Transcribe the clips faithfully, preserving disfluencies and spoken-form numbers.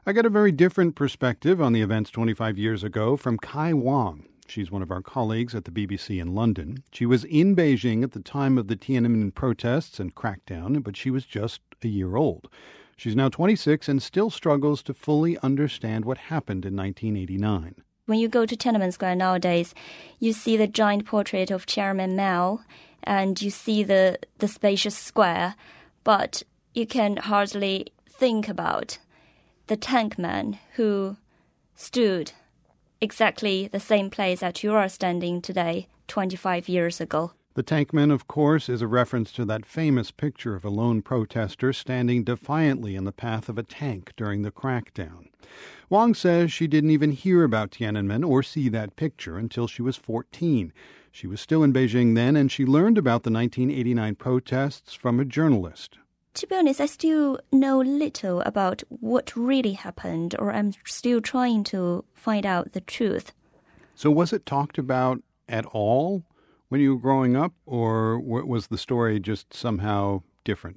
I got a very different perspective on the events twenty-five years ago from Kai Wang. She's one of our colleagues at the B B C in London. She was in Beijing at the time of the Tiananmen protests and crackdown, but she was just a year old. She's now twenty-six and still struggles to fully understand what happened in nineteen eighty-nine. When you go to Tiananmen Square nowadays, you see the giant portrait of Chairman Mao, and you see the, the spacious square, but you can hardly think about the tank man who stood exactly the same place that you are standing today, twenty-five years ago. The tankman, of course, is a reference to that famous picture of a lone protester standing defiantly in the path of a tank during the crackdown. Wang says she didn't even hear about Tiananmen or see that picture until she was fourteen. She was still in Beijing then, and she learned about the nineteen eighty-nine protests from a journalist. To be honest, I still know little about what really happened, or I'm still trying to find out the truth. So was it talked about at all when you were growing up, or was the story just somehow different?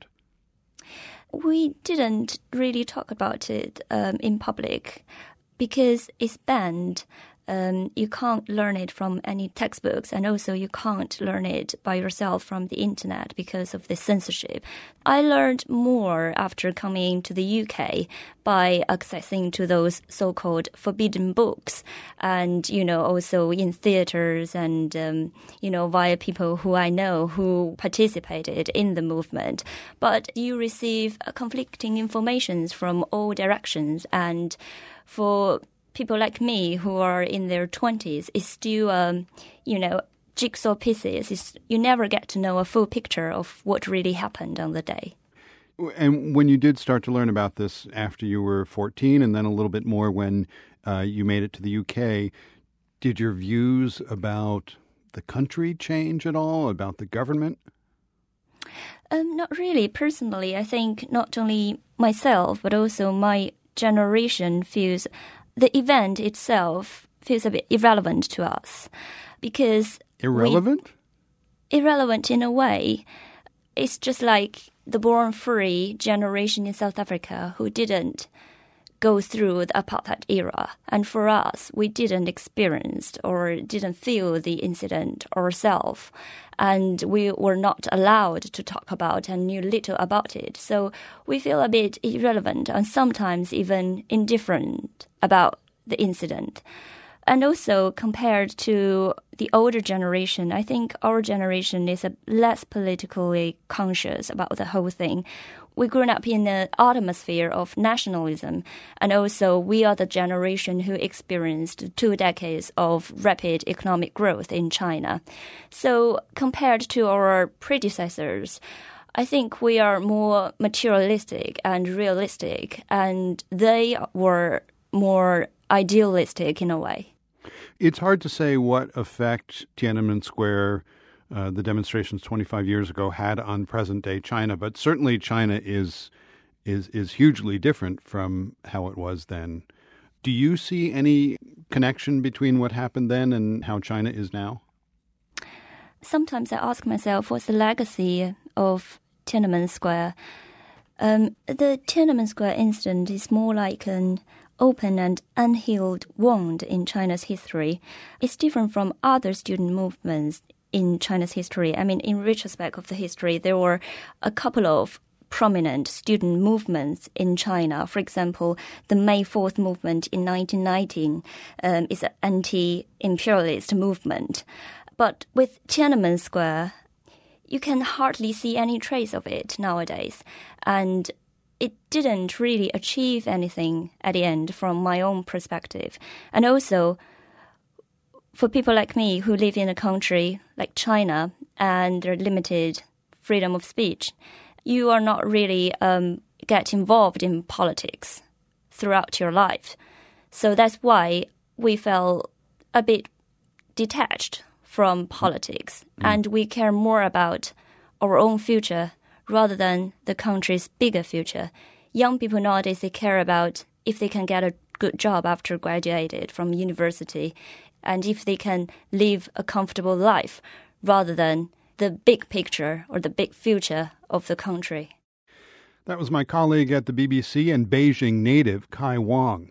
We didn't really talk about it um, in public because it's banned. Um, you can't learn it from any textbooks, and also you can't learn it by yourself from the internet because of the censorship. I learned more after coming to the U K by accessing to those so-called forbidden books, and, you know, also in theaters and, um, you know, via people who I know who participated in the movement. But you receive conflicting informations from all directions, and for people like me who are in their twenties, it's still, um, you know, jigsaw pieces. It's, you never get to know a full picture of what really happened on the day. And when you did start to learn about this after you were fourteen, and then a little bit more when uh, you made it to the U K, did your views about the country change at all, about the government? Um, not really. Personally, I think not only myself, but also my generation feels the event itself feels a bit irrelevant to us because... Irrelevant? We, irrelevant in a way. It's just like the born-free generation in South Africa who didn't go through the apartheid era. And for us, we didn't experience or didn't feel the incident ourselves. And we were not allowed to talk about and knew little about it. So we feel a bit irrelevant and sometimes even indifferent about the incident. And also compared to the older generation, I think our generation is a less politically conscious about the whole thing. We grew up in the atmosphere of nationalism, and also we are the generation who experienced two decades of rapid economic growth in China. So compared to our predecessors, I think we are more materialistic and realistic, and they were more idealistic in a way. It's hard to say what effect Tiananmen Square, uh, the demonstrations twenty-five years ago, had on present-day China, but certainly China is is is hugely different from how it was then. Do you see any connection between what happened then and how China is now? Sometimes I ask myself, what's the legacy of Tiananmen Square? Um, the Tiananmen Square incident is more like an open and unhealed wound in China's history. It's different from other student movements in China's history. I mean, in retrospect of the history, there were a couple of prominent student movements in China. For example, the May fourth movement in nineteen nineteen um, is an anti-imperialist movement. But with Tiananmen Square, you can hardly see any trace of it nowadays. And it didn't really achieve anything at the end from my own perspective. And also, for people like me who live in a country like China and there are limited freedom of speech, you are not really um, get involved in politics throughout your life. So that's why we felt a bit detached from politics, mm. and we care more about our own future rather than the country's bigger future. Young people nowadays, they care about if they can get a good job after graduated from university and if they can live a comfortable life rather than the big picture or the big future of the country. That was my colleague at the B B C and Beijing native Kai Wang.